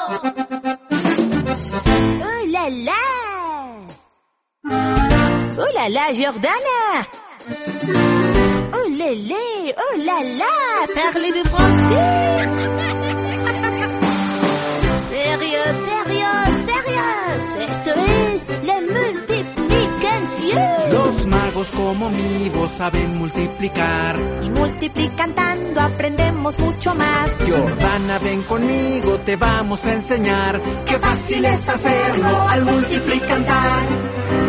¡Oh, la, la! ¡Oh, la, la, Jordana! ¡Oh, lélé! ¡Oh, la, la! Parlez-vous français? Sérieux, sérieux, sérieux. Esto es la multiplicación. Los magos como mi voz saben multiplicar. Y multiplicando aprendemos mucho más. Jordana, ven conmigo, te vamos a enseñar. Qué fácil es hacerlo al multiplicar.